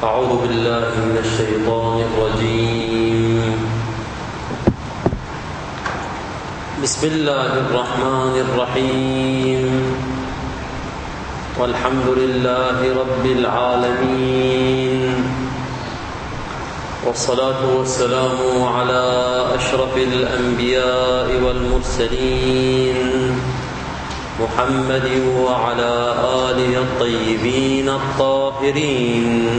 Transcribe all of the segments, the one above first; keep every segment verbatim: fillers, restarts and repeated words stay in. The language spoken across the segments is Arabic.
أعوذ بالله من الشيطان الرجيم. بسم الله الرحمن الرحيم. والحمد لله رب العالمين، والصلاة والسلام على أشرف الأنبياء والمرسلين محمد وعلى آله الطيبين الطاهرين.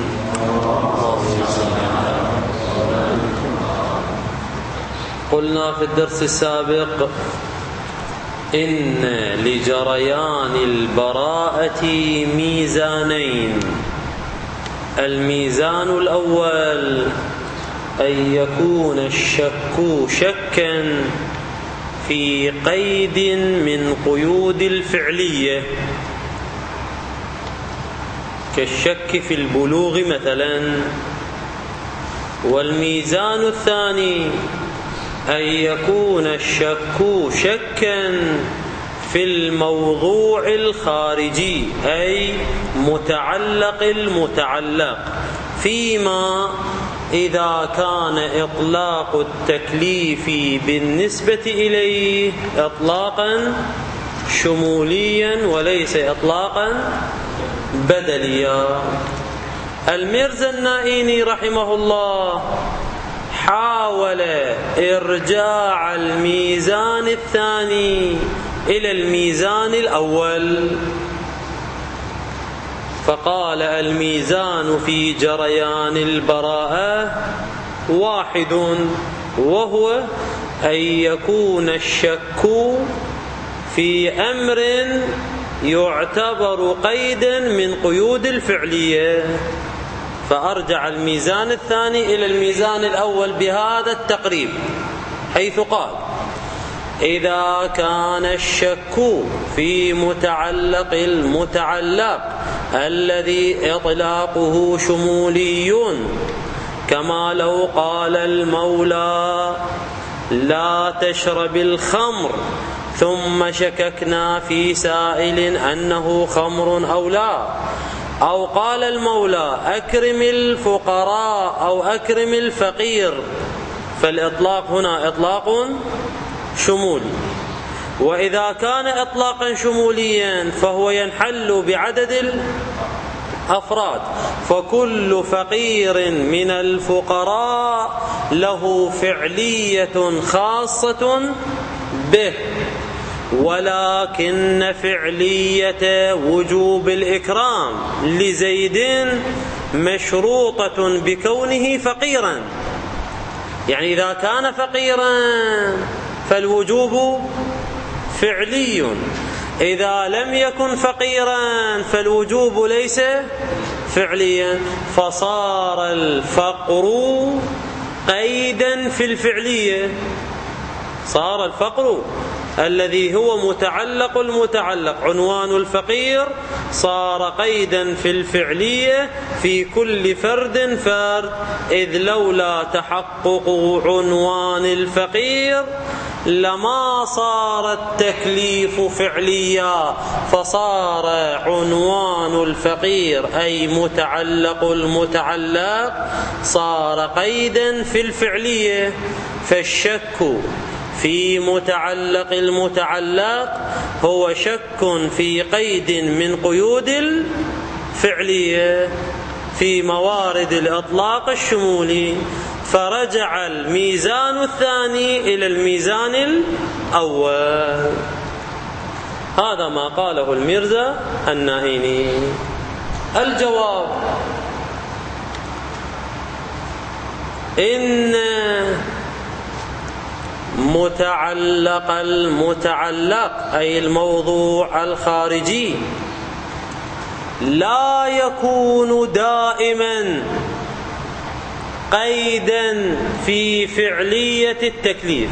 قلنا في الدرس السابق إن لجريان البراءة ميزانين. الميزان الأول أن يكون الشك شكا في قيد من قيود الفعلية، كالشك في البلوغ مثلا. والميزان الثاني أن يكون الشك شكا في الموضوع الخارجي، أي متعلق المتعلق، فيما إذا كان إطلاق التكليف بالنسبة إليه إطلاقا شموليا وليس إطلاقا بدليا. الميرزا النائيني رحمه الله حاول إرجاع الميزان الثاني إلى الميزان الأول، فقال الميزان في جريان البراءة واحد، وهو أن يكون الشك في أمر يعتبر قيدا من قيود الفعلية. فأرجع الميزان الثاني إلى الميزان الأول بهذا التقريب، حيث قال: إذا كان الشك في متعلق المتعلق الذي إطلاقه شمولي، كما لو قال المولى لا تشرب الخمر ثم شككنا في سائل أنه خمر أو لا، أو قال المولى أكرم الفقراء أو أكرم الفقير، فالإطلاق هنا إطلاق شمولي. وإذا كان إطلاقا شموليا فهو ينحل بعدد الأفراد، فكل فقير من الفقراء له فعلية خاصة به، ولكن فعلية وجوب الإكرام لزيد مشروطة بكونه فقيرا. يعني إذا كان فقيرا فالوجوب فعلي، إذا لم يكن فقيرا فالوجوب ليس فعليا، فصار الفقر قيدا في الفعلية. صار الفقر الذي هو متعلق المتعلق عنوان الفقير صار قيدا في الفعلية في كل فرد فرد، إذ لولا تحقق عنوان الفقير لما صار التكليف فعليا، فصار عنوان الفقير أي متعلق المتعلق صار قيدا في الفعلية. فالشك في متعلق المتعلق هو شك في قيد من قيود الفعلية في موارد الإطلاق الشمولي، فرجع الميزان الثاني إلى الميزان الأول. هذا ما قاله الميرزا النائيني. الجواب: إن متعلق المتعلق أي الموضوع الخارجي لا يكون دائما قيدا في فعلية التكليف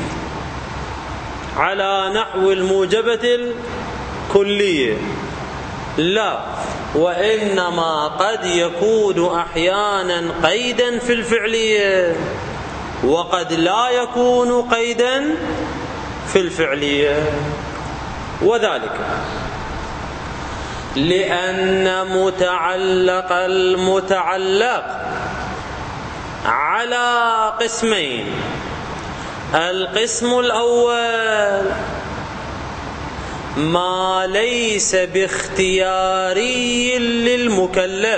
على نحو الموجبة الكلية، لا، وإنما قد يكون أحيانا قيدا في الفعلية وقد لا يكون قيدا في الفعلية. وذلك لأن متعلق المتعلق على قسمين. القسم الأول ما ليس باختياري للمكلف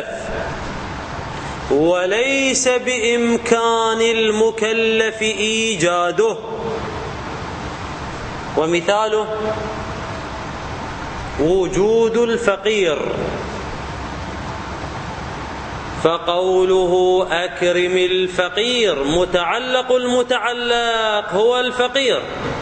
وليس بإمكان المكلف إيجاده، ومثاله وجود الفقير، فقوله أكرم الفقير متعلق المتعلق هو الفقير،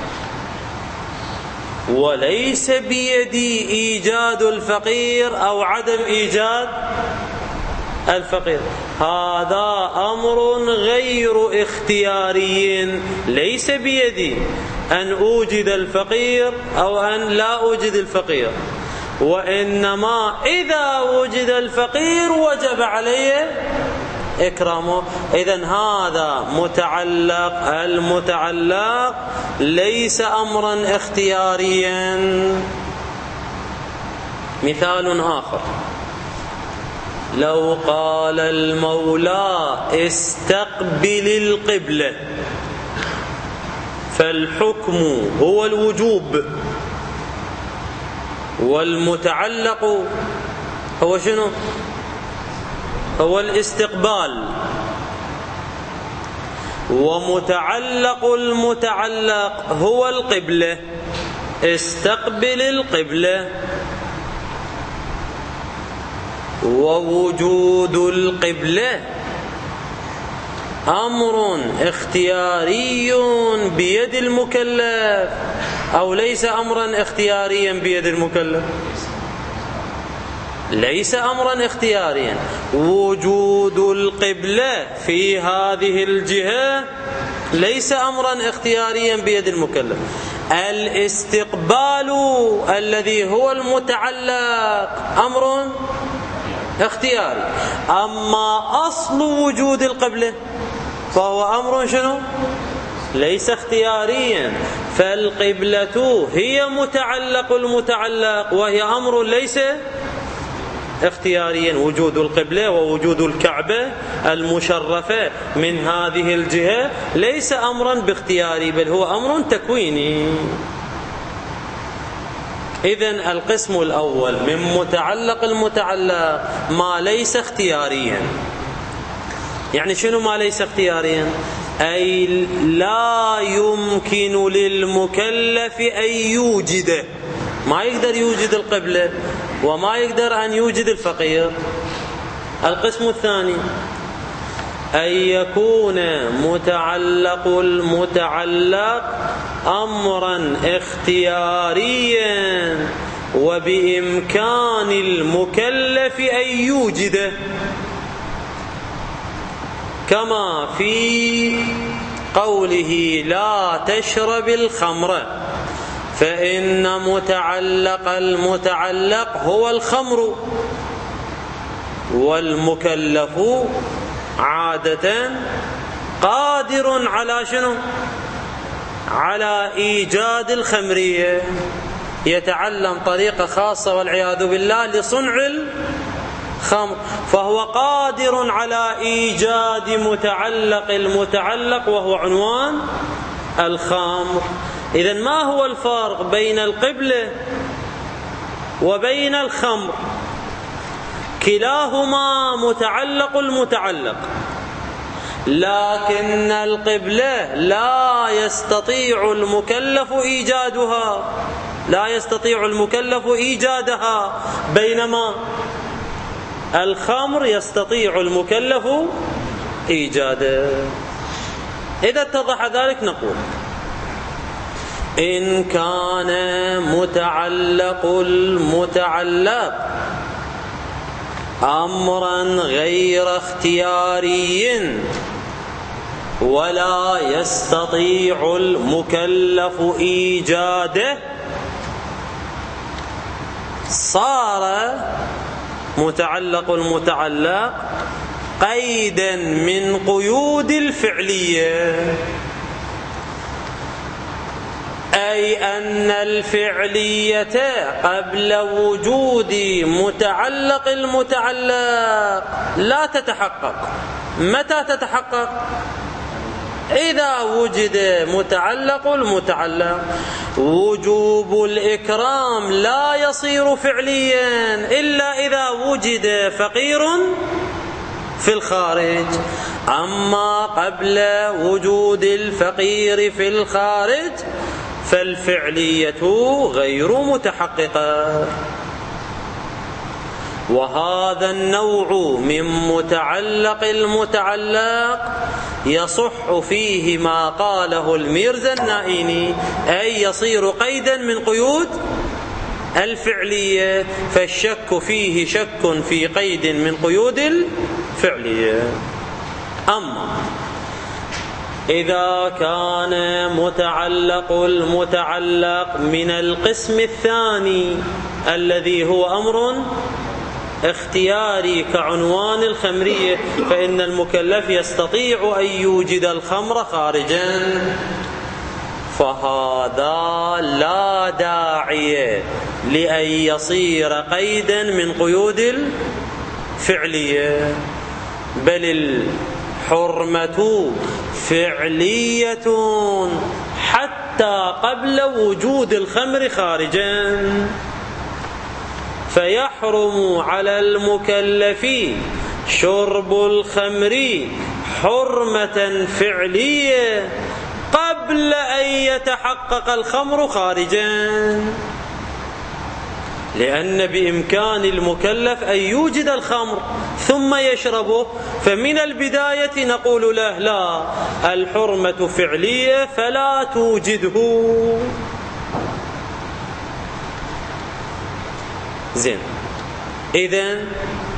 وليس بيدي إيجاد الفقير أو عدم إيجاد الفقير. هذا أمر غير اختياري، ليس بيدي أن أوجد الفقير أو أن لا أوجد الفقير، وإنما إذا وجد الفقير وجب عليه إكرامه. إذن هذا متعلق المتعلق ليس أمرا اختياريا. مثال آخر: لو قال المولى استقبل القبلة، فالحكم هو الوجوب، والمتعلق هو شنو؟ هو الاستقبال. ومتعلق المتعلق هو القبلة، استقبل القبلة. ووجود القبلة أمر اختياري بيد المكلف أو ليس أمرا اختياريا بيد المكلف؟ ليس أمرا اختياريا. وجود القبلة في هذه الجهة ليس أمرا اختياريا بيد المكلف. الاستقبال الذي هو المتعلق أمر اختياري، أما أصل وجود القبلة فهو أمر شنو؟ ليس اختياريا. فالقبلة هي متعلق المتعلق وهي أمر ليس اختياريا. وجود القبلة ووجود الكعبة المشرفة من هذه الجهة ليس أمرا باختياري، بل هو أمر تكويني. إذن القسم الأول من متعلق المتعلق ما ليس اختياريا. يعني شنو ما ليس اختياريا؟ أي لا يمكن للمكلف أن يوجده، ما يقدر يوجد القبلة وما يقدر أن يوجد الفقير. القسم الثاني أن يكون متعلق المتعلق أمرا اختياريا وبإمكان المكلف أن يوجده، كما في قوله لا تشرب الخمر، فإن متعلق المتعلق هو الخمر، والمكلف عادة قادر على شنو؟ على إيجاد الخمرية، يتعلم طريقة خاصة والعياذ بالله لصنع الخمر، فهو قادر على إيجاد متعلق المتعلق وهو عنوان الخمر. إذن ما هو الفارق بين القبلة وبين الخمر؟ كلاهما متعلق المتعلق، لكن القبلة لا يستطيع المكلف إيجادها، لا يستطيع المكلف إيجادها، بينما الخمر يستطيع المكلف إيجاده. إذا اتضح ذلك نقول إن كان متعلق المتعلق أمرا غير اختياري ولا يستطيع المكلف إيجاده، صار متعلق المتعلق قيدا من قيود الفعلية. أي أن الفعلية قبل وجود متعلق المتعلق لا تتحقق. متى تتحقق؟ إذا وجد متعلق المتعلق. وجوب الإكرام لا يصير فعليا إلا إذا وجد فقير في الخارج. أما قبل وجود الفقير في الخارج فالفعلية غير متحققة. وهذا النوع من متعلق المتعلق يصح فيه ما قاله الميرزا النائيني، أي يصير قيدا من قيود الفعلية، فالشك فيه شك في قيد من قيود الفعلية. أما إذا كان متعلق المتعلق من القسم الثاني الذي هو أمر اختياري كعنوان الخمرية، فإن المكلف يستطيع أن يوجد الخمر خارجا، فهذا لا داعي لأن يصير قيدا من قيود الفعلية، بل الحرمة فعلية حتى قبل وجود الخمر خارجا. فيحرم على المكلف شرب الخمر حرمة فعلية قبل أن يتحقق الخمر خارجا، لأن بإمكان المكلف أن يوجد الخمر ثم يشربه، فمن البداية نقول له لا، الحرمة فعلية فلا توجده. زين، إذن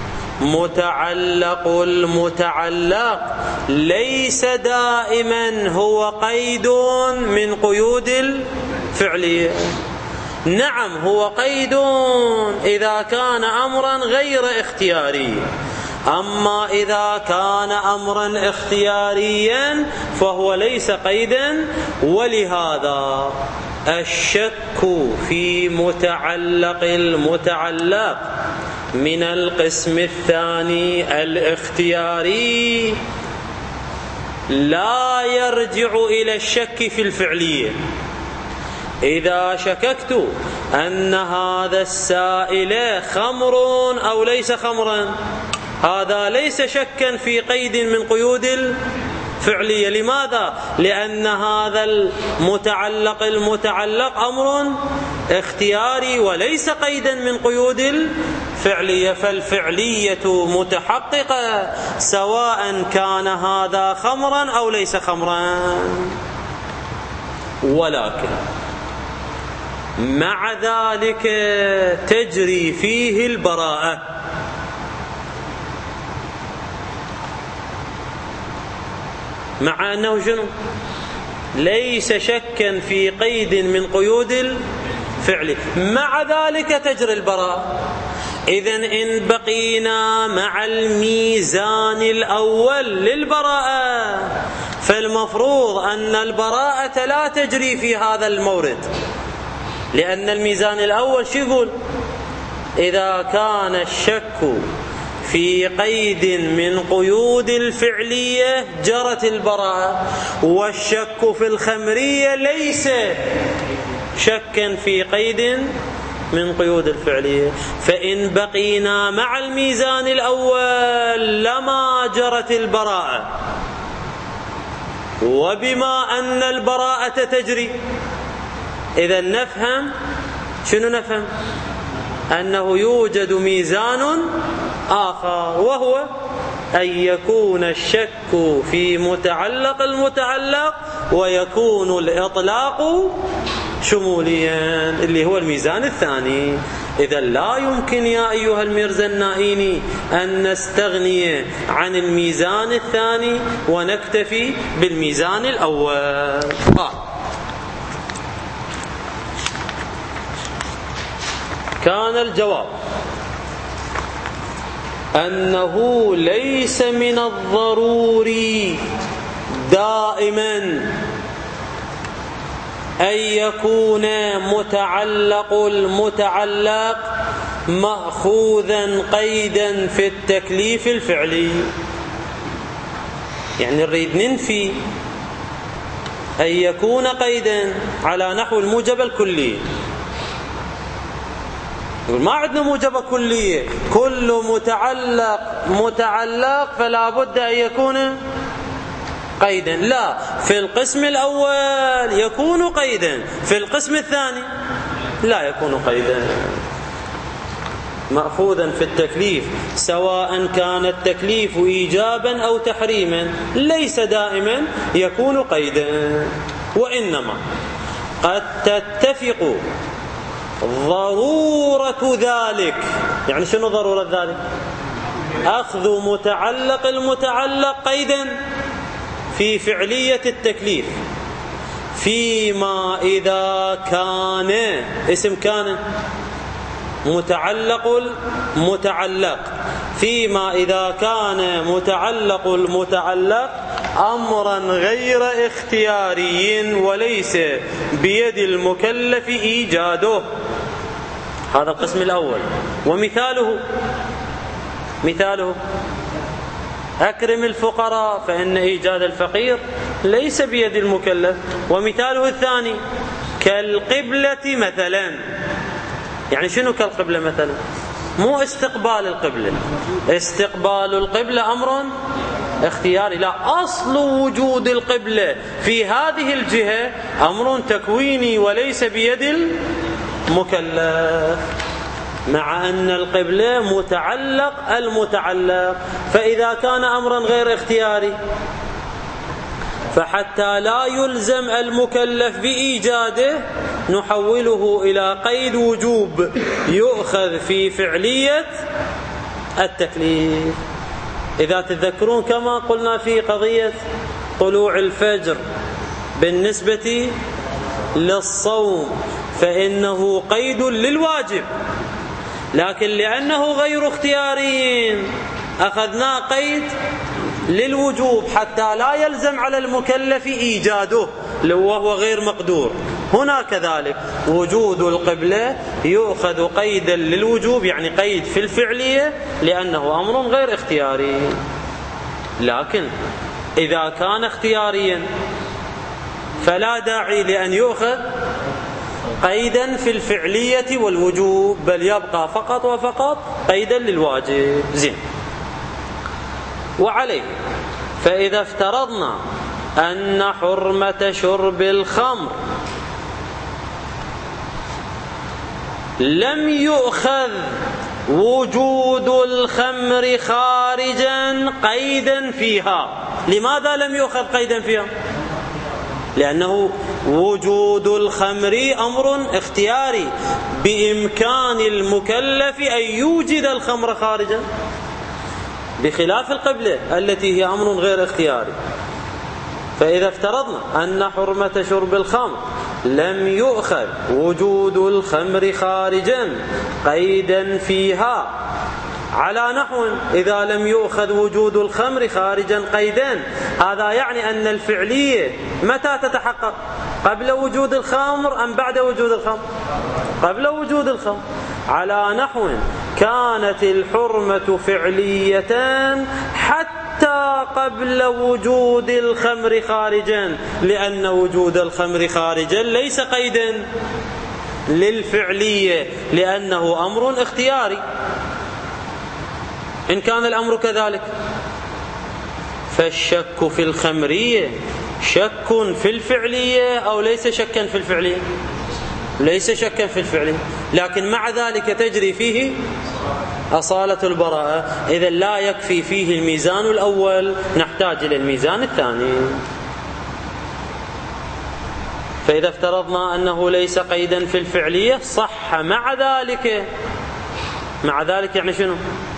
متعلق المتعلق ليس دائما هو قيد من قيود الفعلية. نعم هو قيد إذا كان أمرا غير اختياري، أما إذا كان أمرا اختياريا فهو ليس قيدا. ولهذا الشك في متعلق المتعلق من القسم الثاني الاختياري لا يرجع إلى الشك في الفعلية. إذا شككت أن هذا السائل خمر أو ليس خمرا، هذا ليس شكا في قيد من قيود الفعلية. لماذا؟ لأن هذا المتعلق المتعلق أمر اختياري وليس قيدا من قيود الفعلية، فالفعلية متحققة سواء كان هذا خمرا أو ليس خمرا. ولكن مع ذلك تجري فيه البراءة، مع أنه شنو؟ ليس شكا في قيد من قيود الفعل، مع ذلك تجري البراءة. إذن إن بقينا مع الميزان الأول للبراءة فالمفروض أن البراءة لا تجري في هذا المورد، لأن الميزان الأول شو يقول؟ إذا كان الشك في قيد من قيود الفعلية جرت البراءة، والشك في الخمرية ليس شكا في قيد من قيود الفعلية. فإن بقينا مع الميزان الأول لما جرت البراءة، وبما أن البراءة تجري إذا نفهم شنو نفهم؟ أنه يوجد ميزان آخر، وهو أن يكون الشك في متعلق المتعلق ويكون الإطلاق شموليا، اللي هو الميزان الثاني. إذا لا يمكن يا أيها الميرزا النائيني أن نستغني عن الميزان الثاني ونكتفي بالميزان الأول. آه. كان الجواب أنه ليس من الضروري دائما أن يكون متعلق المتعلق مأخوذا قيدا في التكليف الفعلي. يعني نريد ننفي أن يكون قيدا على نحو الموجبة الكلية. ما عندنا موجبة كلية، كل متعلق متعلق فلا بد أن يكون قيدا. لا، في القسم الأول يكون قيدا، في القسم الثاني لا يكون قيدا. مأخوذا في التكليف، سواء كان التكليف إيجابا أو تحريما، ليس دائما يكون قيدا، وإنما قد تتفق ضرورة ذلك. يعني شنو ضرورة ذلك؟ أخذ متعلق المتعلق قيدا في فعلية التكليف، فيما إذا كان اسم كان متعلق المتعلق، فيما إذا كان متعلق المتعلق أمرا غير اختياري وليس بيد المكلف إيجاده. هذا القسم الأول. ومثاله مثاله أكرم الفقراء، فإن إيجاد الفقير ليس بيد المكلف. ومثاله الثاني كالقبلة مثلا. يعني شنو كالقبلة مثلا؟ مو استقبال القبلة، استقبال القبلة أمر اختياري، لا، أصل وجود القبلة في هذه الجهة أمر تكويني وليس بيد المكلف، مع أن القبلة متعلق المتعلق. فإذا كان أمرا غير اختياري فحتى لا يلزم المكلف بإيجاده نحوله إلى قيد وجوب يؤخذ في فعلية التكليف. إذا تذكرون كما قلنا في قضية طلوع الفجر بالنسبة للصوم، فإنه قيد للواجب، لكن لأنه غير اختياري أخذنا قيد للوجوب حتى لا يلزم على المكلف إيجاده وهو غير مقدور. هنا كذلك وجود القبلة يؤخذ قيدا للوجوب، يعني قيد في الفعلية لأنه أمر غير اختياري. لكن إذا كان اختياريا فلا داعي لأن يؤخذ قيدا في الفعلية والوجوب، بل يبقى فقط وفقط قيدا للواجب. زين. وعليه فإذا افترضنا أن حرمة شرب الخمر لم يؤخذ وجود الخمر خارجا قيدا فيها. لماذا لم يؤخذ قيدا فيها؟ لأنه وجود الخمر أمر اختياري، بإمكان المكلف أن يوجد الخمر خارجا، بخلاف القبلة التي هي أمر غير اختياري. فإذا افترضنا أن حرمة شرب الخمر لم يؤخذ وجود الخمر خارجا قيدا فيها، على نحو إذا لم يؤخذ وجود الخمر خارجا قيدا، هذا يعني أن الفعلية متى تتحقق؟ قبل وجود الخمر أم بعد وجود الخمر؟ قبل وجود الخمر. على نحو كانت الحرمة فعلية حتى قبل وجود الخمر خارجا، لأن وجود الخمر خارجا ليس قيدا للفعلية لأنه أمر اختياري. إن كان الأمر كذلك فالشك في الخمرية شك في الفعلية أو ليس شكا في الفعلية؟ ليس شكا في الفعلية، لكن مع ذلك تجري فيه أصالة البراءة. إذا لا يكفي فيه الميزان الأول، نحتاج إلى الميزان الثاني. فإذا افترضنا أنه ليس قيدا في الفعلية صح مع ذلك. مع ذلك يعني شنو؟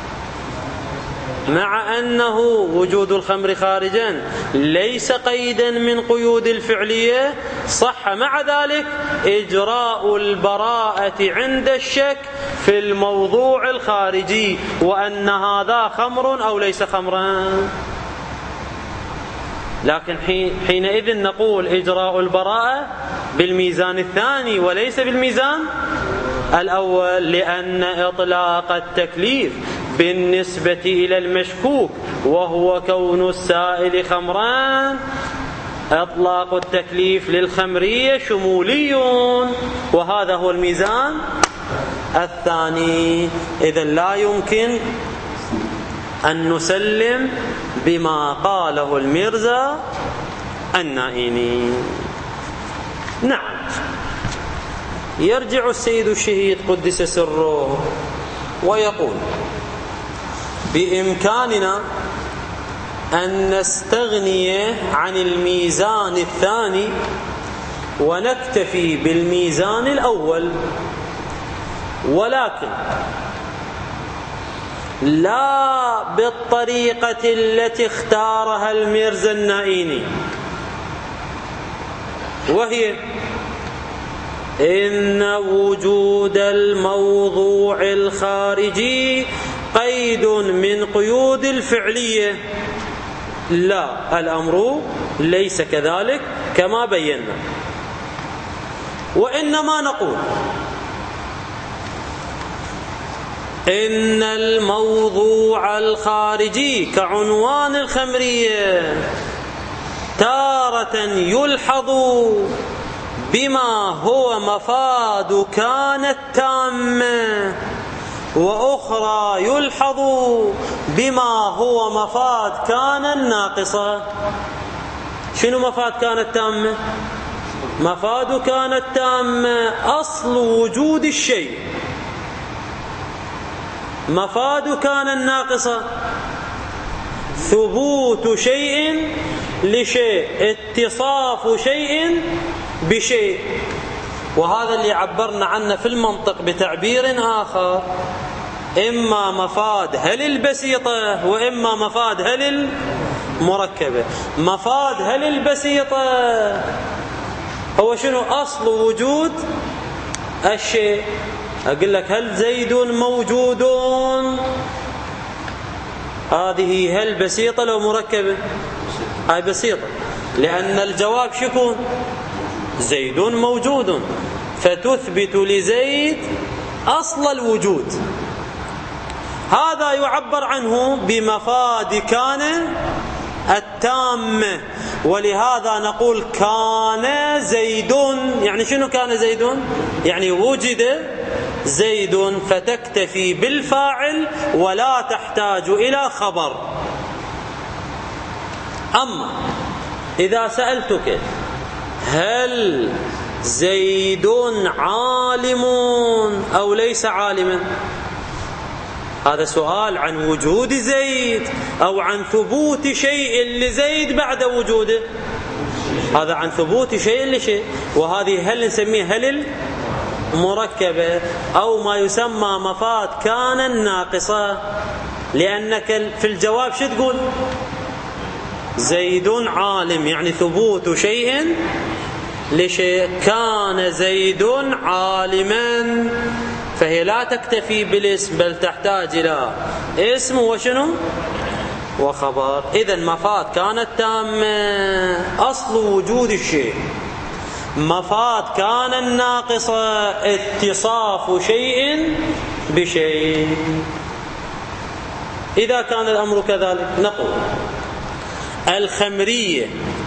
مع أنه وجود الخمر خارجا ليس قيدا من قيود الفعلية، صح مع ذلك إجراء البراءة عند الشك في الموضوع الخارجي، وأن هذا خمر أو ليس خمرا. لكن حينئذ نقول إجراء البراءة بالميزان الثاني وليس بالميزان الأول، لأن إطلاق التكليف بالنسبة إلى المشكوك وهو كون السائل خمران، إطلاق التكليف للخمرية شمولي، وهذا هو الميزان الثاني. إذن لا يمكن أن نسلم بما قاله الميرزا النائيني. نعم، يرجع السيد الشهيد قدس سره ويقول: بإمكاننا أن نستغني عن الميزان الثاني ونكتفي بالميزان الأول، ولكن لا بالطريقة التي اختارها الميرزا النائيني، وهي إن وجود الموضوع الخارجي قيد من قيود الفعلية. لا، الأمر ليس كذلك كما بينا، وإنما نقول إن الموضوع الخارجي كعنوان الخمرية تارة يلحظ بما هو مفاد كانت تامة، وأخرى يلحظ بما هو مفاد كان الناقصة. شنو مفاد كانت تامة؟ مفاد كانت تامة أصل وجود الشيء. مفاد كان الناقصة ثبوت شيء لشيء، اتصاف شيء بشيء، وهذا اللي عبرنا عنه في المنطق بتعبير آخر: إما مفاد هل البسيطة وإما مفاد هل المركبة. مفاد هل البسيطة هو شنو؟ أصل وجود الشيء. أقول لك هل زيد موجود، هذه هل بسيطة لو مركبة؟ هاي بسيطة، لأن الجواب شكون؟ زيد موجود، فتثبت لزيد أصل الوجود. هذا يعبر عنه بمفاد كان التامة، ولهذا نقول كان زيد. يعني شنو كان زيد؟ يعني وجد زيد، فتكتفي بالفاعل ولا تحتاج إلى خبر. أما إذا سألتك هل زيد عالم أو ليس عالما، هذا سؤال عن وجود زيد أو عن ثبوت شيء لزيد بعد وجوده. هذا عن ثبوت شيء لشيء، وهذه هل نسميه هل المركبة أو ما يسمى مفاد كان الناقصة، لأنك في الجواب شو تقول؟ زيد عالم، يعني ثبوت شيء لشيء. كان زيد عالما، فهي لا تكتفي بالاسم بل تحتاج إلى اسم وشنو؟ وخبر. إذن مفاد كانت تامة أصل وجود الشيء، مفاد كان الناقصة اتصاف شيء بشيء. إذا كان الأمر كذلك نقول الخمرية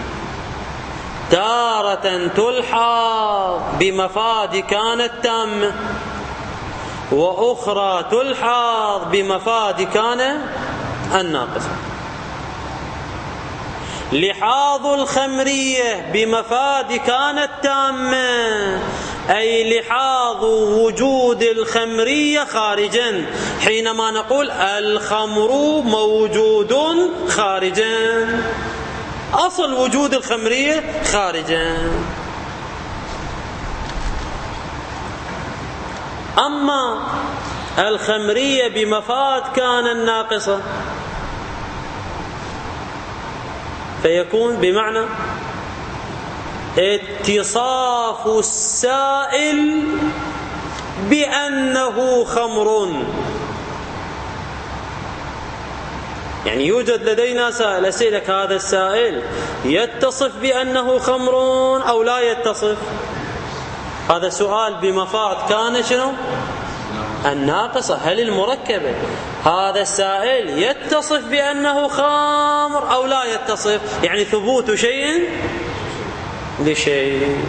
تارة تلحظ بمفاد كانت تامة، وأخرى تلحظ بمفاد كان الناقص. لحاظ الخمرية بمفاد كانت تامة أي لحاظ وجود الخمرية خارجا، حينما نقول الخمر موجود خارجا، أصل وجود الخمرية خارجا. أما الخمرية بمفاد كان الناقصة فيكون بمعنى اتصاف السائل بأنه خمر. يعني يوجد لدينا سائل، أسألك هذا السائل يتصف بأنه خمر أو لا يتصف؟ هذا سؤال بمفاد كان شنو؟ الناقصة. هل المركبة هذا السائل يتصف بأنه خمر أو لا يتصف؟ يعني ثبوت شيء لشيء.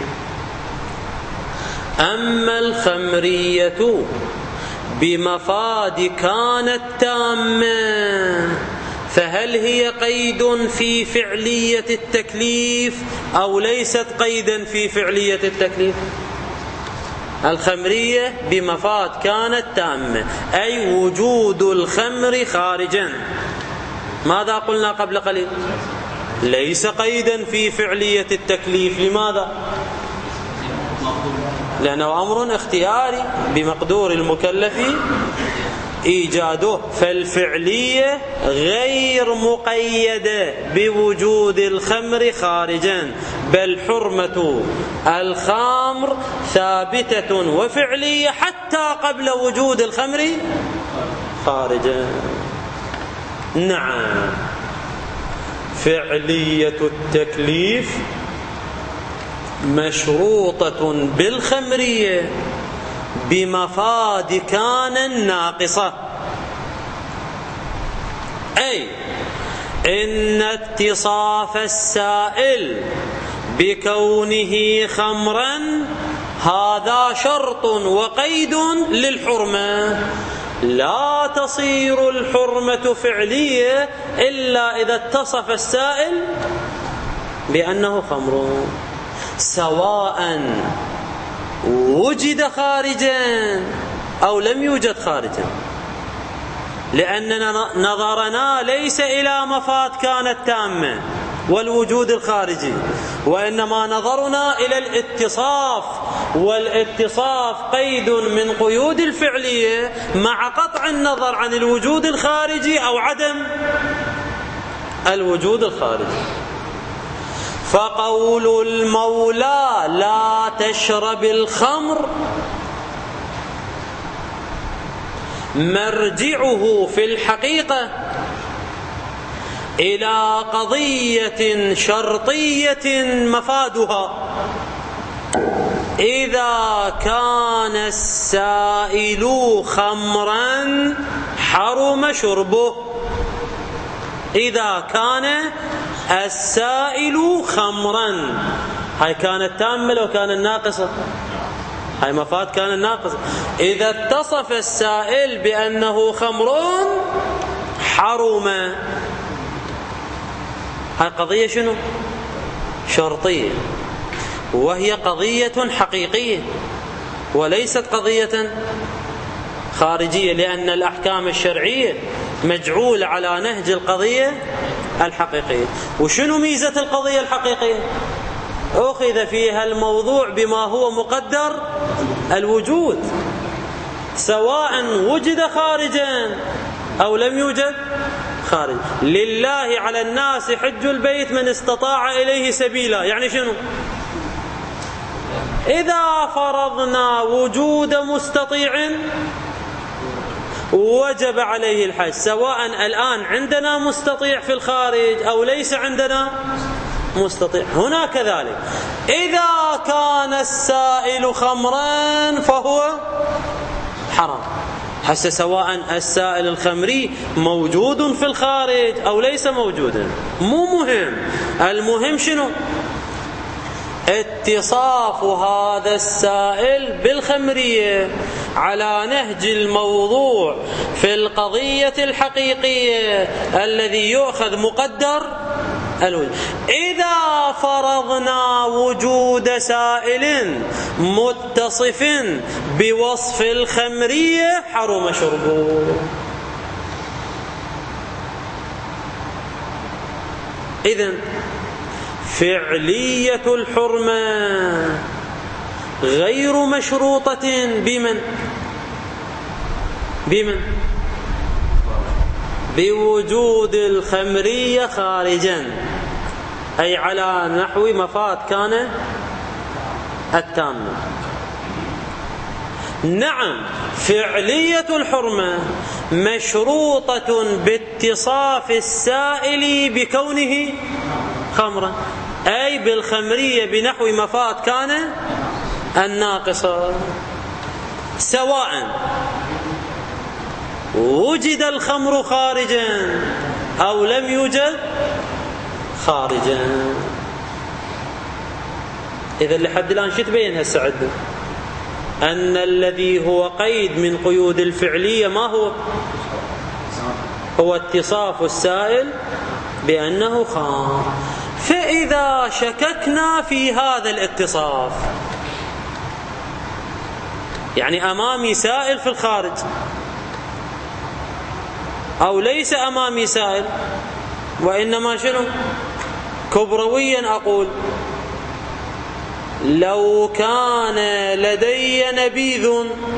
أما الخمرية بمفاد كانت تامة فهل هي قيد في فعلية التكليف أو ليست قيدا في فعلية التكليف؟ الخمرية بمفاد كانت تامة أي وجود الخمر خارجا. ماذا قلنا قبل قليل؟ ليس قيدا في فعلية التكليف. لماذا؟ لأنه أمر اختياري بمقدور المكلف إيجاده. فالفعلية غير مقيدة بوجود الخمر خارجا، بل حرمة الخمر ثابتة وفعلية حتى قبل وجود الخمر خارجا. نعم، فعلية التكليف مشروطة بالخمرية بمفاد كان ناقصة، أي إن اتصاف السائل بكونه خمرا هذا شرط وقيد للحرمة. لا تصير الحرمة فعلية إلا إذا اتصف السائل بأنه خمر، سواء وجد خارجا أو لم يوجد خارجا، لأننا نظرنا ليس إلى مفاد كانت تامة والوجود الخارجي، وإنما نظرنا إلى الاتصاف، والاتصاف قيد من قيود الفعلية مع قطع النظر عن الوجود الخارجي أو عدم الوجود الخارجي. فقول المولى لا تشرب الخمر مرجعه في الحقيقة إلى قضية شرطية مفادها إذا كان السائل خمرا حرم شربه. إذا كان السائل خمرا، هاي كانت تامة لو كانت ناقصة، هاي مفاد كانت ناقصة. إذا اتصف السائل بأنه خمر حرم، هاي قضية شنو؟ شرطية، وهي قضية حقيقية وليست قضية خارجية، لأن الأحكام الشرعية مجعولة على نهج القضية الحقيقية. وشنو ميزة القضية الحقيقية؟ أخذ فيها الموضوع بما هو مقدر الوجود، سواء وجد خارجا أو لم يوجد خارج. لله على الناس حج البيت من استطاع إليه سبيلا، يعني شنو؟ إذا فرضنا وجود مستطيع وجب عليه الحج، سواء الآن عندنا مستطيع في الخارج أو ليس عندنا مستطيع. هنا كذلك إذا كان السائل خمرا فهو حرام، حتى سواء السائل الخمري موجود في الخارج أو ليس موجودا، مو مهم. المهم شنو؟ اتصاف هذا السائل بالخمرية على نهج الموضوع في القضية الحقيقية الذي يؤخذ مقدر الوجود. إذا فرضنا وجود سائل متصف بوصف الخمرية حرم شربه. إذن فعلية الحرمة غير مشروطة بمن؟ بمن؟ بوجود الخمرية خارجا، أي على نحو مفاد كان التامة. نعم فعلية الحرمة مشروطة باتصاف السائل بكونه خمرا، أي بالخمرية بنحو مفاد كان الناقصة، سواء وجد الخمر خارجا أو لم يوجد خارجا. إذا لحد الآن شو تبين هسه عندنا؟ أن الذي هو قيد من قيود الفعلية ما هو؟ هو اتصاف السائل بأنه خام. فإذا شككنا في هذا الاتصاف، يعني أمامي سائل في الخارج أو ليس أمامي سائل، وإنما شنو؟ كبرويا أقول لو كان لدي نبيذ،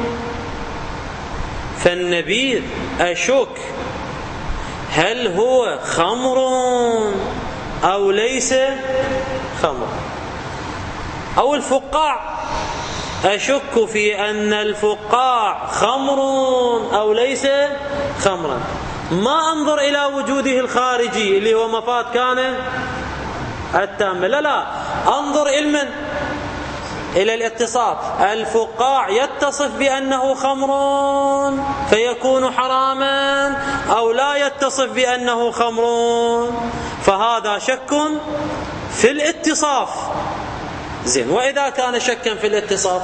فالنبيذ أشك هل هو خمر أو ليس خمر، أو الفقاع أشك في أن الفقاع خمر أو ليس خمرا، ما أنظر إلى وجوده الخارجي اللي هو مفاد كان التام، لا لا أنظر إلى من؟ إلى الاتصاف. الفقاع يتصف بأنه خمر فيكون حراما أو لا يتصف بأنه خمر، فهذا شك في الاتصاف. زين، وإذا كان شكا في الاتصاف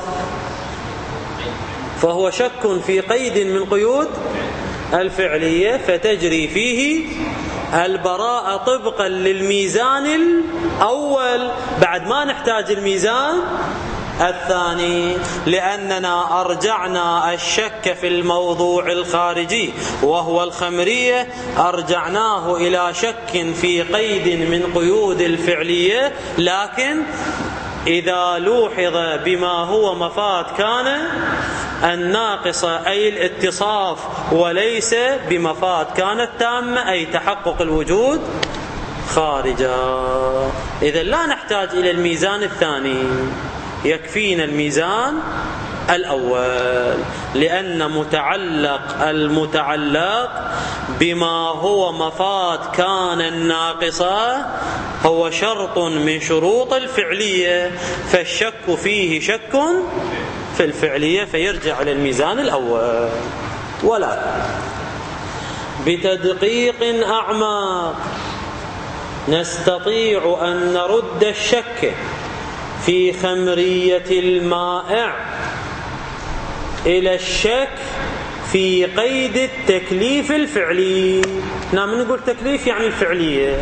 فهو شك في قيد من قيود الفعلية، فتجري فيه البراءة طبقا للميزان الأول، بعد ما نحتاج الميزان الثاني، لأننا أرجعنا الشك في الموضوع الخارجي وهو الخمرية، أرجعناه إلى شك في قيد من قيود الفعلية، لكن إذا لوحظ بما هو مفاد كان الناقصة أي الاتصاف، وليس بمفاد كانت تامة أي تحقق الوجود خارجا. إذن لا نحتاج إلى الميزان الثاني، يكفينا الميزان الأول، لأن متعلق المتعلق بما هو مفاد كان الناقصة هو شرط من شروط الفعلية، فالشك فيه شك في الفعلية فيرجع إلى الميزان الأول. ولا بتدقيق أعمق نستطيع أن نرد الشك في خمرية المائع إلى الشك في قيد التكليف الفعلي. نعم، نقول تكليف يعني الفعلية،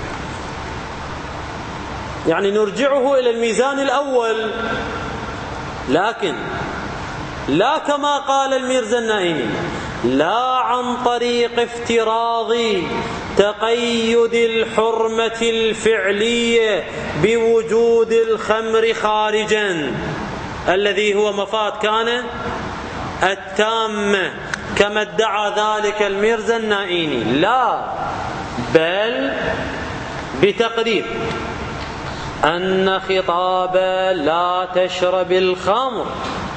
يعني نرجعه إلى الميزان الأول، لكن لا كما قال الميرزا النائني، لا عن طريق افتراض تقيد الحرمة الفعلية بوجود الخمر خارجا الذي هو مفاد كان التامة كما ادعى ذلك الميرزا النائني، لا، بل بتقرير أن خطاب لا تشرب الخمر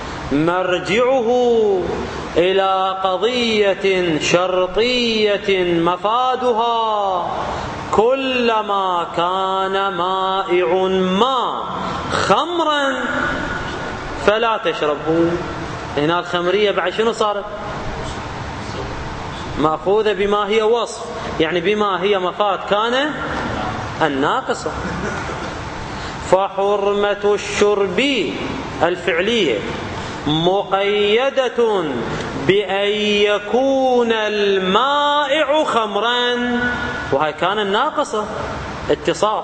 مرجعه إلى قضية شرطية مفادها كلما كان مائع ما خمرا فلا تشربه. هنا الخمرية بعد شنو صارت؟ مأخوذة بما هي وصف، يعني بما هي مفاد كان الناقصة. فحرمة الشرب الفعلية مقيدة بأن يكون المائع خمرا، وهي كان الناقصة اتصاف،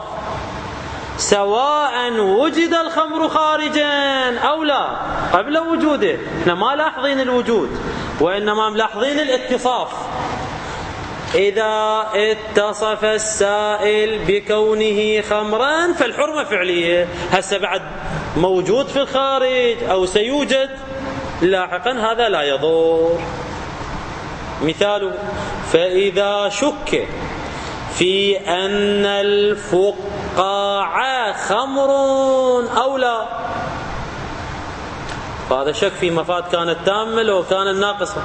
سواء وجد الخمر خارجا أو لا قبل وجوده. احنا ما لاحظين الوجود وإنما ملاحظين الاتصاف. إذا اتصف السائل بكونه خمرا فالحرمة فعلية، هسه بعد موجود في الخارج أو سيوجد لاحقا هذا لا يضر. مثال: فإذا شك في أن الفقاع خمر أو لا، فهذا شك في مفاد كانت تامة لو كانت ناقصة.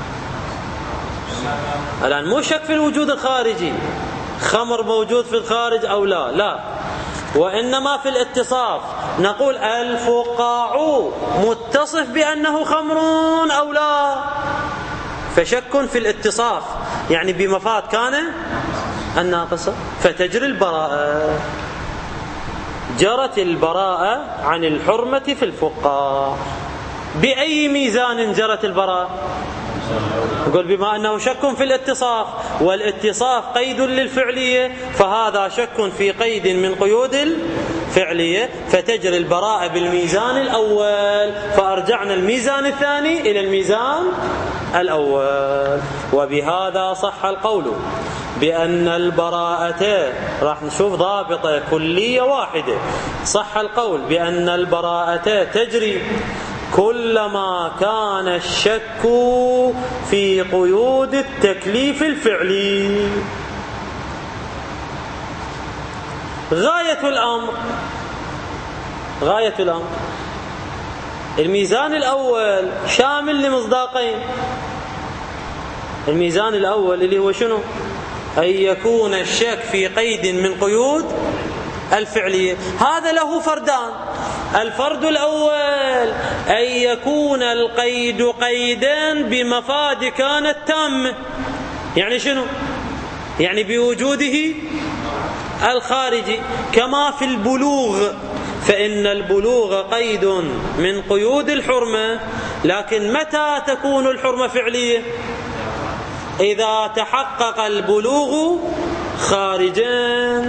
الآن مو شك في الوجود الخارجي، خمر موجود في الخارج أو لا، لا، وإنما في الاتصاف. نقول الفقاع متصف بأنه خمر أو لا، فشك في الاتصاف يعني بمفاد كان الناقصة، فتجري البراءة. جرت البراءة عن الحرمة في الفقاع. بأي ميزان جرت البراءة؟ نقول بما أنه شك في الاتصاف، والاتصاف قيد للفعلية، فهذا شك في قيد من قيود الفعلية، فتجري البراءة بالميزان الأول، فأرجعنا الميزان الثاني إلى الميزان الأول. وبهذا صح القول بأن البراءة، راح نشوف ضابطة كلية واحدة، صح القول بأن البراءة تجري كلما كان الشك في قيود التكليف الفعلي. غاية الأمر غاية الأمر الميزان الأول شامل لمصداقين. الميزان الأول اللي هو شنو؟ أن يكون الشك في قيد من قيود الفعلية، هذا له فردان. الفرد الأول أن يكون القيد قيدا بمفاد كانت تامة. يعني شنو؟ يعني بوجوده الخارجي، كما في البلوغ، فإن البلوغ قيد من قيود الحرمة، لكن متى تكون الحرمة فعلية؟ إذا تحقق البلوغ خارجا.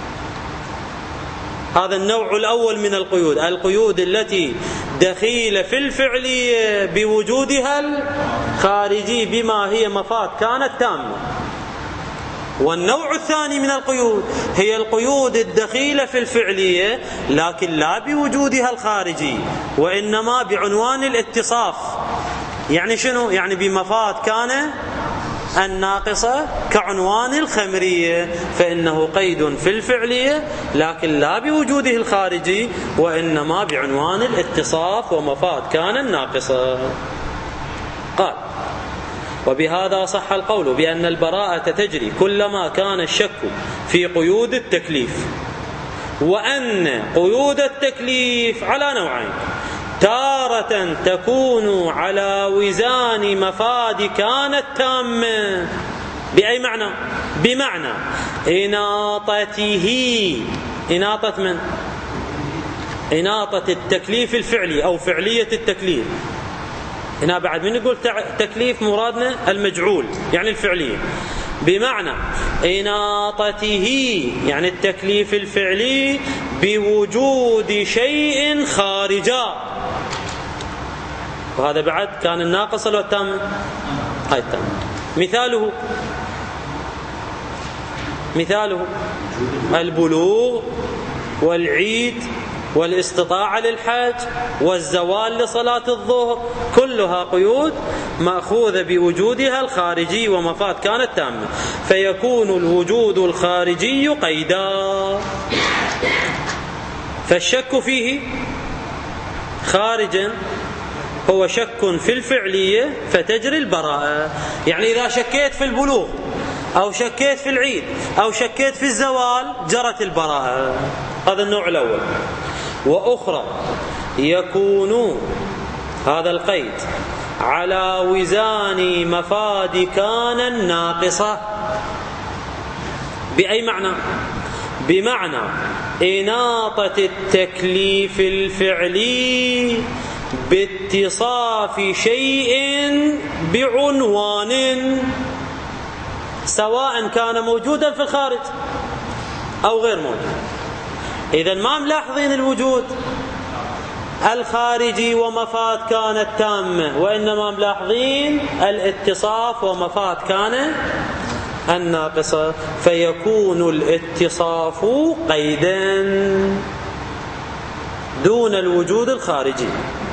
هذا النوع الأول من القيود، القيود التي دخيل في الفعلية بوجودها الخارجي بما هي مفاد كانت تامة. والنوع الثاني من القيود هي القيود الدخيلة في الفعلية لكن لا بوجودها الخارجي، وإنما بعنوان الاتصاف. يعني شنو؟ يعني بمفاد كان الناقصة، كعنوان الخمرية، فإنه قيد في الفعلية لكن لا بوجوده الخارجي، وإنما بعنوان الاتصاف ومفاد كان الناقصة. قال: وبهذا صح القول بأن البراءة تجري كلما كان الشك في قيود التكليف، وأن قيود التكليف على نوعين: تارة تكون على وزان مفاد كانت تامة. بأي معنى؟ بمعنى إناطته، إناطة من؟ إناطة التكليف الفعلي أو فعلية التكليف. هنا بعد من يقول تكليف مرادنا المجعول يعني الفعلية، بمعنى إناطته يعني التكليف الفعلي بوجود شيء خارجا. وهذا بعد كان الناقص لو التام؟ هاي التام. مثاله مثاله البلوغ والعيد والاستطاعة للحج والزوال لصلاة الظهر، كلها قيود مأخوذة بوجودها الخارجي ومفاد كانت تامة، فيكون الوجود الخارجي قيدا. فالشك فيه خارجا هو شك في الفعلية فتجري البراءة. يعني إذا شكيت في البلوغ أو شكيت في العيد أو شكيت في الزوال جرت البراءة. هذا النوع الأول. وأخرى يكون هذا القيد على وزان مفاد كان الناقصة. بأي معنى؟ بمعنى إناطة التكليف الفعلي باتصاف شيء بعنوان، سواء كان موجودا في الخارج أو غير موجود. إذن ما ملاحظين الوجود الخارجي ومفاد كانت تامة، وإنما ملاحظين الاتصاف ومفاد كان الناقصة، فيكون الاتصاف قيدا دون الوجود الخارجي.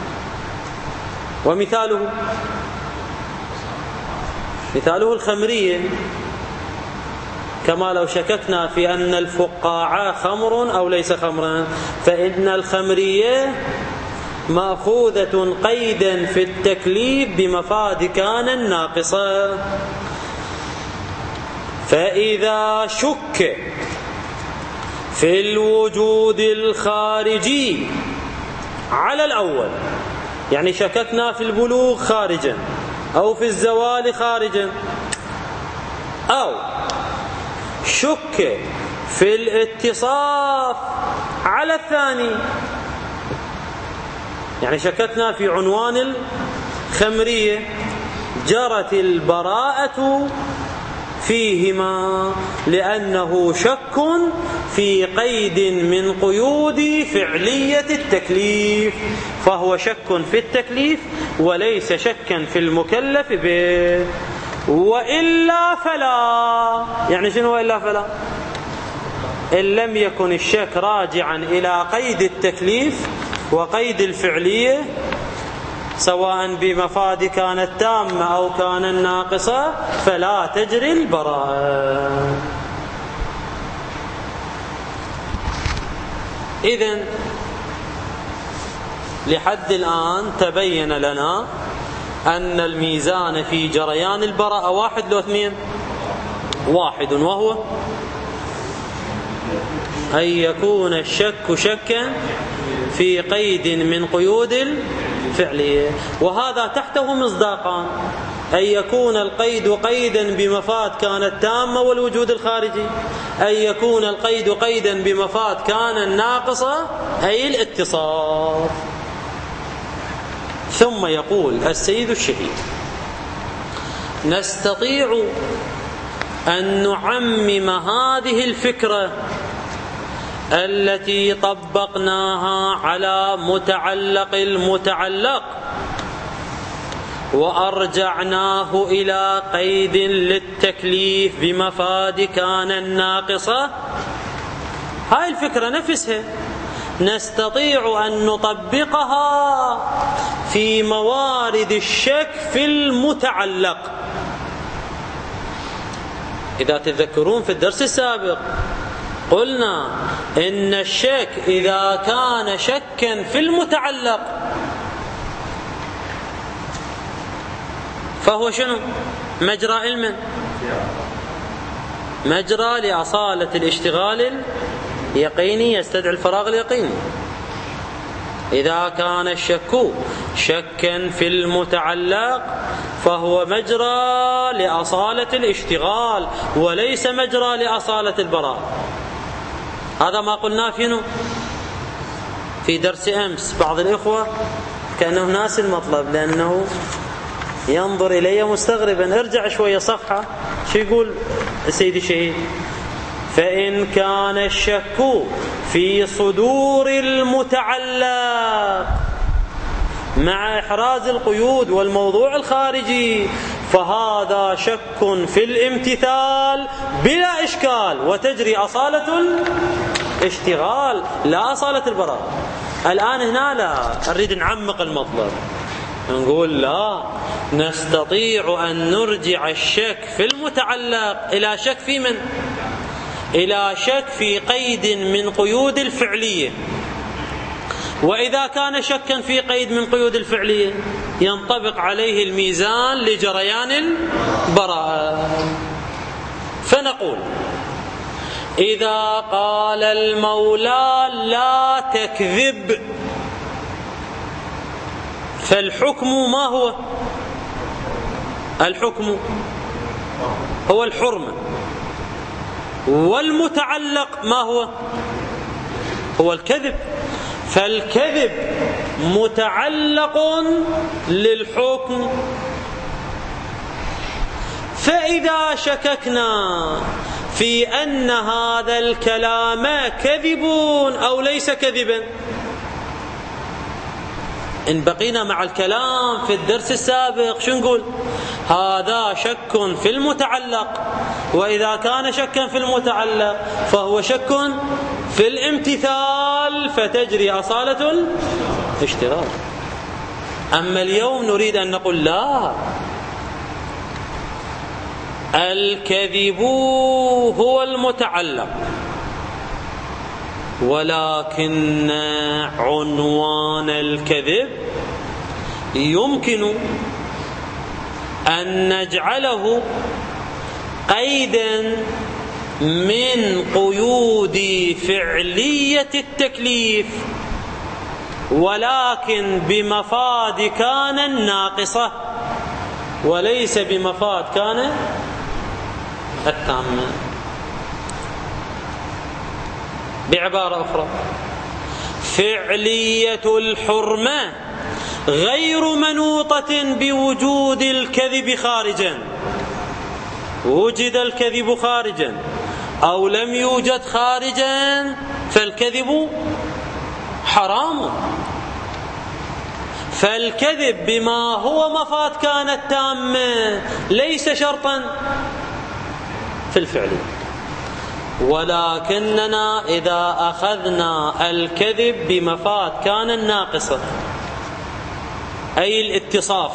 ومثاله مثاله الخمرية، كما لو شككنا في أن الفقاعة خمر أو ليس خمرا، فإن الخمرية مأخوذة قيدا في التكليف بمفاد كان الناقصة. فإذا شك في الوجود الخارجي على الأول، يعني شككنا في البلوغ خارجا أو في الزوال خارجا، أو شك في الاتصاف على الثاني، يعني شككنا في عنوان الخمرية، جرت البراءة فيهما لأنه شك في قيد من قيود فعلية التكليف، فهو شك في التكليف وليس شكا في المكلف به. وإلا فلا، يعني شنو وإلا فلا؟ إن لم يكن الشك راجعا إلى قيد التكليف وقيد الفعلية سواء بمفاد كانت تامة أو كان الناقصة فلا تجري البراءة. إذن لحد الآن تبين لنا أن الميزان في جريان البراءة واحد لو اثنين، واحد، وهو أن يكون الشك شكا في قيد من قيود الفعلية، وهذا تحته مصداقان: أن يكون القيد قيدا بمفاد كانت تامة والوجود الخارجي، أن يكون القيد قيدا بمفاد كان الناقصة أي الاتصال. ثم يقول السيد الشهيد: نستطيع أن نعمم هذه الفكرة التي طبقناها على متعلق المتعلق وأرجعناه إلى قيد للتكليف بمفاد كان الناقصة. هاي الفكرة نفسها نستطيع أن نطبقها في موارد الشك في المتعلق. إذا تذكرون في الدرس السابق قلنا إن الشك إذا كان شكا في المتعلق فهو شنو؟ مجرى علم، مجرى لأصالة الاشتغال اليقيني يستدعي الفراغ اليقيني. إذا كان الشك شكا في المتعلق فهو مجرى لأصالة الاشتغال وليس مجرى لأصالة البراء. هذا ما قلناه فينه في درس أمس. بعض الإخوة كأنه ناس المطلب لأنه ينظر إلي مستغربا. ارجع شوية صفحة، شو يقول السيد الشهيد؟ فإن كان الشك في صدور المتعلق مع إحراز القيود والموضوع الخارجي فهذا شك في الامتثال بلا إشكال وتجري أصالة الاشتغال لا أصالة البراء. الآن هنا لا أريد نعمق المطلب، نقول لا، نستطيع أن نرجع الشك في المتعلق إلى شك في من؟ إلى شك في قيد من قيود الفعلية. وإذا كان شكا في قيد من قيود الفعلية ينطبق عليه الميزان لجريان البراءة. فنقول إذا قال المولى لا تكذب فالحكم ما هو؟ الحكم هو الحرمة، والمتعلق ما هو؟ هو الكذب. فالكذب متعلق للحكم. فإذا شككنا في أن هذا الكلام كذب أو ليس كذبا، إن بقينا مع الكلام في الدرس السابق شو نقول؟ هذا شك في المتعلق، وإذا كان شكا في المتعلق فهو شك في الامتثال فتجري أصالة الاشتراك. أما اليوم نريد أن نقول لا، الكذب هو المتعلق ولكن عنوان الكذب يمكن أن نجعله قيدا من قيود فعلية التكليف، ولكن بمفاد كان الناقصة وليس بمفاد كان التامة. بعبارة أخرى، فعلية الحرمة غير منوطة بوجود الكذب خارجا. وجد الكذب خارجا أو لم يوجد خارجا فالكذب حرام. فالكذب بما هو مفاد كان التامة ليس شرطا في الفعل، ولكننا إذا أخذنا الكذب بمفاد كان الناقصة أي الاتصاف،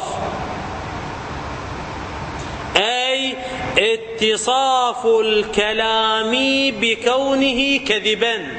أي اتصاف الكلام بكونه كذبا،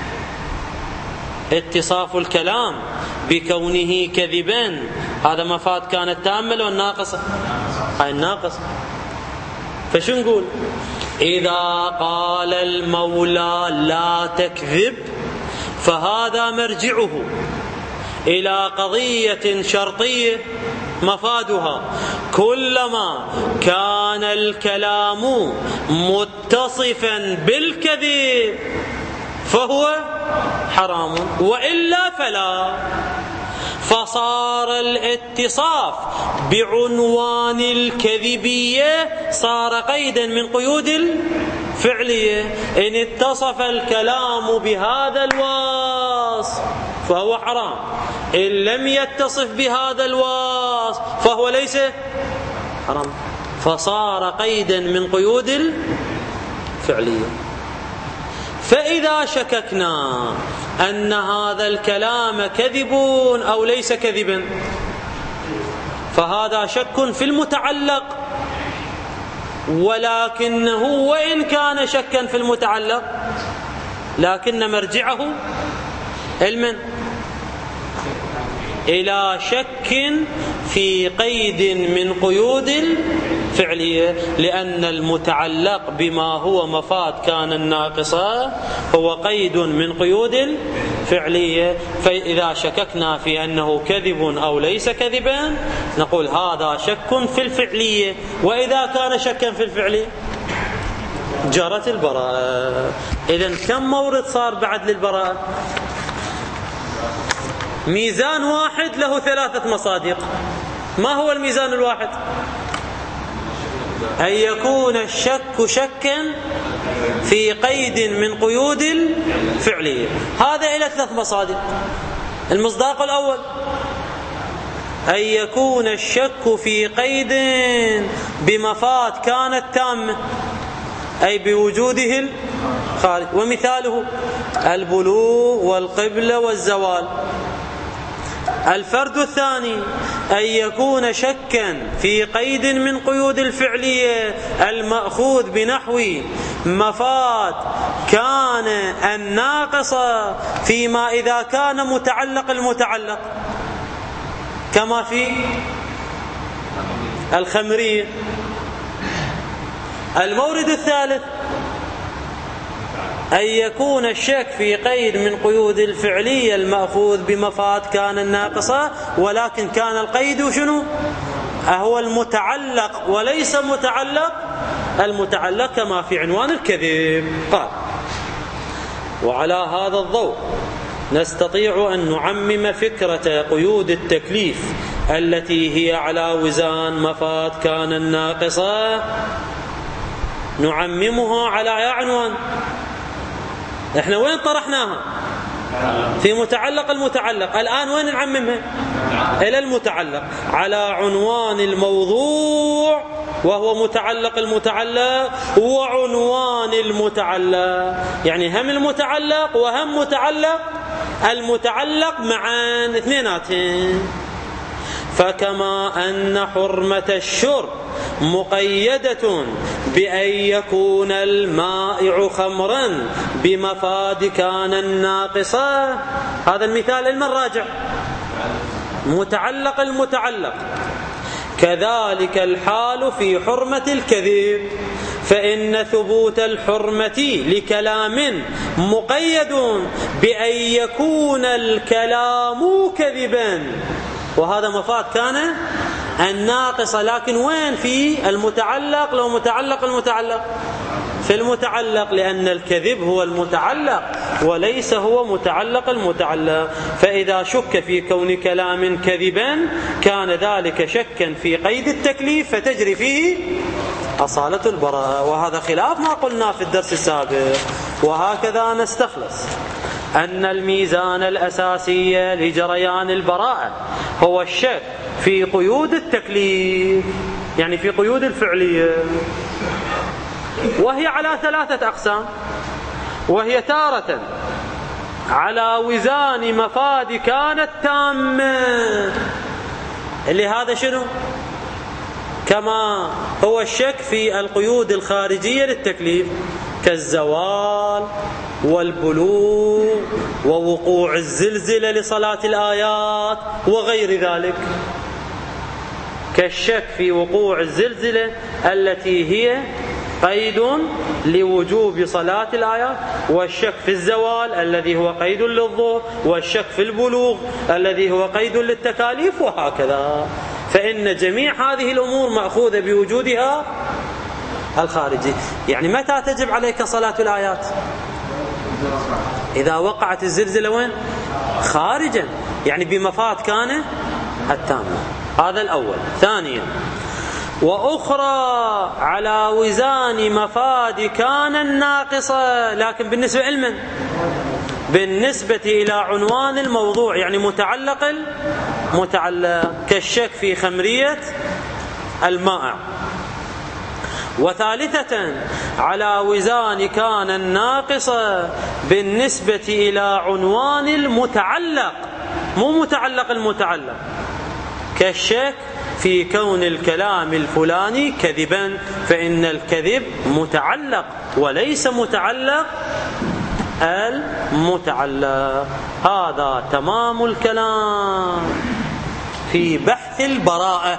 اتصاف الكلام بكونه كذبا، هذا مفاد كانت تامة لو الناقصة؟ هاي الناقصة. فشو نقول؟ إذا قال المولى لا تكذب فهذا مرجعه إلى قضية شرطية مفادها كلما كان الكلام متصفا بالكذب فهو حرام، وإلا فلا. فصار الاتصاف بعنوان الكذبية صار قيدا من قيود الفعلية. إن اتصف الكلام بهذا الوصف فهو حرام، إن لم يتصف بهذا الوصف فهو ليس حرام، فصار قيدا من قيود الفعلية. فإذا شككنا أن هذا الكلام كذب أو ليس كذبا فهذا شك في المتعلق، ولكنه وإن كان شكا في المتعلق لكن مرجعه علما إلى شك في قيد من قيود الفعلية، لأن المتعلق بما هو مفاد كان الناقصة هو قيد من قيود الفعلية. فإذا شككنا في أنه كذب أو ليس كذبا نقول هذا شك في الفعلية، وإذا كان شكا في الفعلية جرت البراءة. إذن كم مورد صار بعد للبراءة؟ ميزان واحد له ثلاثة مصادق. ما هو الميزان الواحد؟ أن يكون الشك شكا في قيد من قيود الفعلية، هذا إلى ثلاث مصادق. المصداق الأول أن يكون الشك في قيد بمفاد كانت تامة أي بوجوده الخارج، ومثاله البلوغ والقبلة والزوال. الفرد الثاني أن يكون شكا في قيد من قيود الفعلية المأخوذ بنحو مفاد كان الناقصة فيما إذا كان متعلق المتعلق، كما في الخمرية. المورد الثالث أن يكون الشك في قيد من قيود الفعلية المأخوذ بمفاد كان الناقصة، ولكن كان القيد شنو؟ هو المتعلق وليس متعلق المتعلق، كما في عنوان الكذب. قال: وعلى هذا الضوء نستطيع أن نعمم فكرة قيود التكليف التي هي على وزان مفاد كان الناقصة، نعممها على عنوان. احنا وين طرحناها؟ في متعلق المتعلق. الآن وين نعممها؟ إلى المتعلق، على عنوان الموضوع وهو متعلق المتعلق وعنوان المتعلق، يعني هم المتعلق وهم متعلق المتعلق معا اثنيناتين. فكما أن حرمة الشرب مقيدة بأن يكون المائع خمرا بمفاد كان الناقصة. هذا المثال لمن راجع؟ متعلق المتعلق. كذلك الحال في حرمة الكذب، فإن ثبوت الحرمة لكلام مقيد بأن يكون الكلام كذبا، وهذا مفاد كان الناقصة. لكن وين في المتعلق؟ لو متعلق المتعلق في المتعلق، لأن الكذب هو المتعلق وليس هو متعلق المتعلق. فإذا شك في كون كلام كذبا كان ذلك شكا في قيد التكليف فتجري فيه أصالة البراءة، وهذا خلاف ما قلنا في الدرس السابق. وهكذا نستخلص أن الميزان الأساسي لجريان البراءة هو الشك في قيود التكليف، يعني في قيود الفعلية، وهي على ثلاثة أقسام. وهي تارة على وزان مفاد كانت تامة، اللي هذا شنو؟ كما هو الشك في القيود الخارجية للتكليف كالزوال والبلوغ ووقوع الزلزلة لصلاة الآيات وغير ذلك، كالشك في وقوع الزلزلة التي هي قيد لوجوب صلاة الآيات، والشك في الزوال الذي هو قيد للظهر، والشك في البلوغ الذي هو قيد للتكاليف، وهكذا. فإن جميع هذه الأمور مأخوذة بوجودها الخارجي. يعني متى تجب عليك صلاة الآيات؟ إذا وقعت الزلزلة وين؟ خارجا، يعني بمفاد كان التامة. هذا الأول. ثانيا، وأخرى على وزان مفاد كان الناقصة، لكن بالنسبة لمن؟ بالنسبة إلى عنوان الموضوع، يعني متعلق المتعلق، كالشك في خمرية المائع. وثالثة على وزان كان الناقصة بالنسبة إلى عنوان المتعلق، مو متعلق المتعلق، كالشك في كون الكلام الفلاني كذبا، فإن الكذب متعلق وليس متعلق المتعلق. هذا تمام الكلام في بحث البراءة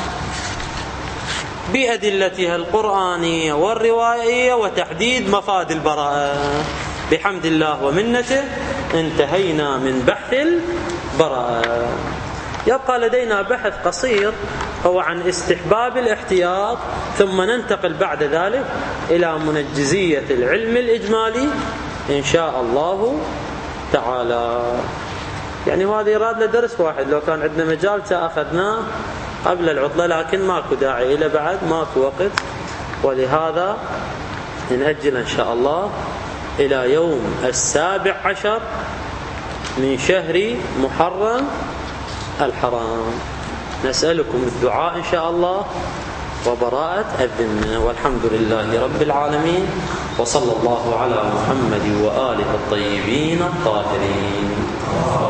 بأدلتها القرآنية والرواية وتحديد مفاد البراءة. بحمد الله ومنته انتهينا من بحث البراءة. يبقى لدينا بحث قصير هو عن استحباب الاحتياط، ثم ننتقل بعد ذلك إلى منجزية العلم الإجمالي إن شاء الله تعالى. يعني هذا يراد لدرس واحد، لو كان عندنا مجال سأخذناه قبل العطلة، لكن ماكو داعي إلى بعد، ماكو وقت، ولهذا نأجل إن شاء الله إلى يوم السابع عشر من شهر محرم الحرام. نسألكم الدعاء إن شاء الله وبراءة الذمة، والحمد لله رب العالمين، وصلى الله على محمد وآله الطيبين الطاهرين.